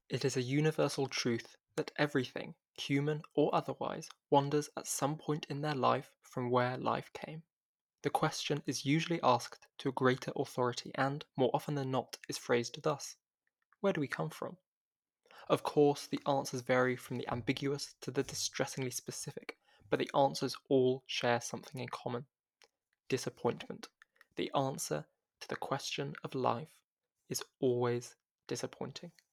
It is a universal truth that everything, human or otherwise, wanders at some point in their life from where life came. The question is usually asked to a greater authority and, more often than not, is phrased thus: Where do we come from? Of course, the answers vary from the ambiguous to the distressingly specific, but the answers all share something in common: disappointment. The answer to the question of life is always disappointing.